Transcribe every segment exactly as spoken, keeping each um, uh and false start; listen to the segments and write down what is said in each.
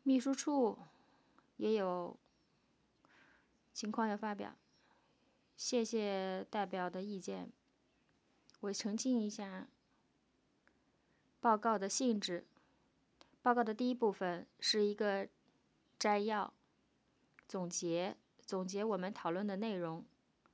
秘书处也有情况要发表，谢谢代表的意见。我澄清一下报告的性质。报告的第一部分是一个摘要、总结，总结我们讨论的内容。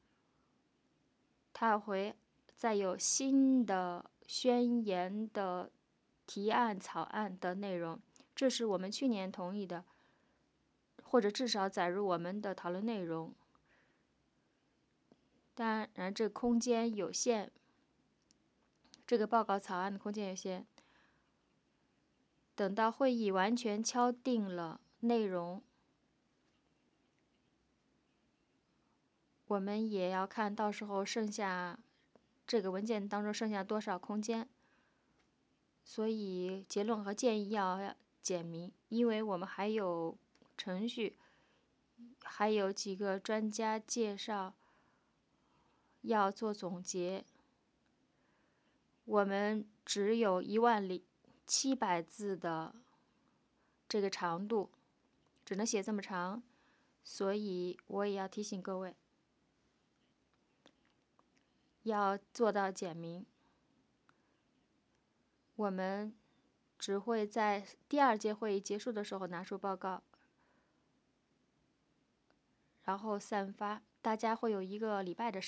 它会再有新的宣言的提案草案的内容，这是我们去年同意的，或者至少载入我们的讨论内容。当然，这空间有限，这个报告草案的空间有限。等到会议完全敲定了内容，我们也要看到时候剩下这个文件当中剩下多少空间。所以结论和建议要简明，因为我们还有程序，还有几个专家介绍要做总结。我们只有一万零七百字的这个长度，只能写这么长，所以我也要提醒各位，要做到简明。我们只会在第二届会议结束的时候拿出报告，然后散发，大家会有一个礼拜的时间。